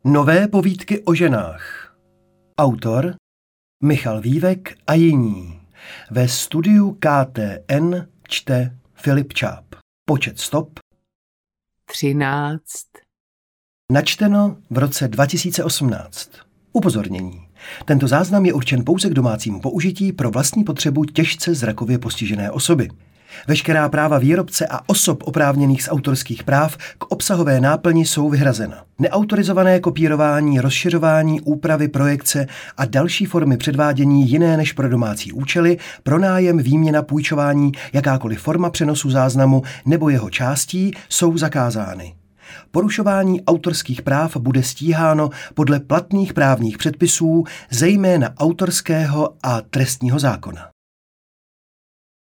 Nové povídky o ženách. Autor Michal Vívek a jiní. Ve studiu KTN čte Filip Čáp. Počet stop 13. Načteno v roce 2018. Upozornění. Tento záznam je určen pouze k domácímu použití pro vlastní potřebu těžce zrakově postižené osoby. Veškerá práva výrobce a osob oprávněných z autorských práv k obsahové náplni jsou vyhrazena. Neautorizované kopírování, rozšiřování, úpravy, projekce a další formy předvádění jiné než pro domácí účely, pronájem, výměna, půjčování, jakákoliv forma přenosu záznamu nebo jeho částí jsou zakázány. Porušování autorských práv bude stíháno podle platných právních předpisů, zejména autorského a trestního zákona.